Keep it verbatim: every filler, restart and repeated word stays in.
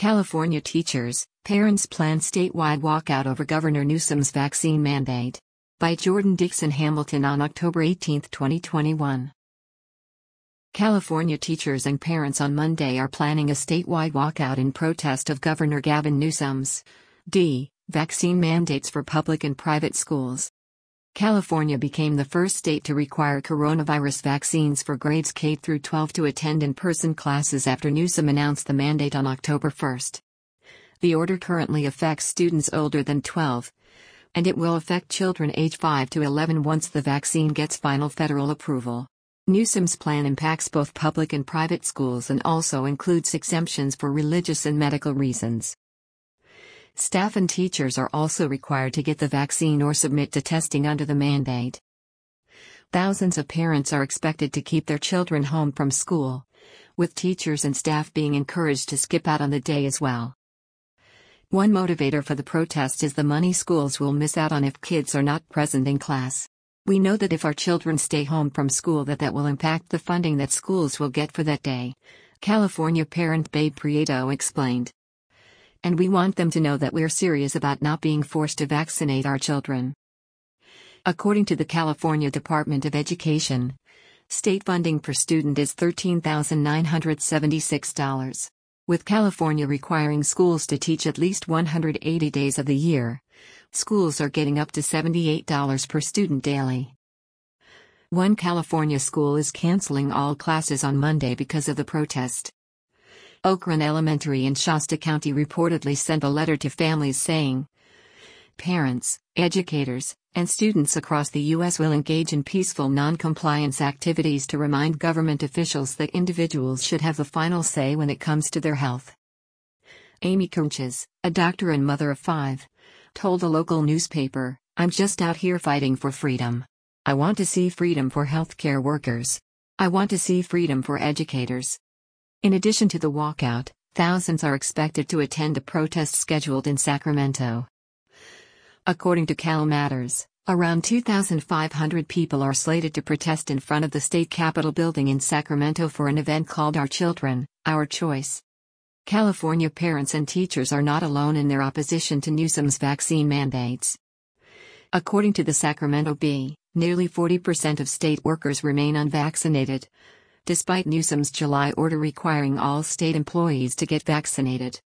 California teachers, parents plan statewide walkout over Governor Newsom's vaccine mandate. By Jordan Dixon Hamilton on October eighteenth, twenty twenty-one. California teachers and parents on Monday are planning a statewide walkout in protest of Governor Gavin Newsom's D. vaccine mandates for public and private schools. California became the first state to require coronavirus vaccines for grades K through twelve to attend in-person classes after Newsom announced the mandate on October first. The order currently affects students older than twelve, and it will affect children age five to eleven once the vaccine gets final federal approval. Newsom's plan impacts both public and private schools and also includes exemptions for religious and medical reasons. Staff and teachers are also required to get the vaccine or submit to testing under the mandate. Thousands of parents are expected to keep their children home from school, with teachers and staff being encouraged to skip out on the day as well. One motivator for the protest is the money schools will miss out on if kids are not present in class. We know that if our children stay home from school that that will impact the funding that schools will get for that day, California parent Babe Prieto explained. And we want them to know that we're serious about not being forced to vaccinate our children. According to the California Department of Education, state funding per student is thirteen thousand nine hundred seventy-six dollars. With California requiring schools to teach at least one hundred eighty days of the year, schools are getting up to seventy-eight dollars per student daily. One California school is canceling all classes on Monday because of the protest. Oak Run Elementary in Shasta County reportedly sent a letter to families saying, "Parents, educators, and students across the U S will engage in peaceful non-compliance activities to remind government officials that individuals should have the final say when it comes to their health." Amy Kunches, a doctor and mother of five, told a local newspaper, "I'm just out here fighting for freedom. I want to see freedom for healthcare workers. I want to see freedom for educators." In addition to the walkout, thousands are expected to attend a protest scheduled in Sacramento. According to Cal Matters, around two thousand five hundred people are slated to protest in front of the state capitol building in Sacramento for an event called Our Children, Our Choice. California parents and teachers are not alone in their opposition to Newsom's vaccine mandates. According to the Sacramento Bee, nearly forty percent of state workers remain unvaccinated, despite Newsom's July order requiring all state employees to get vaccinated.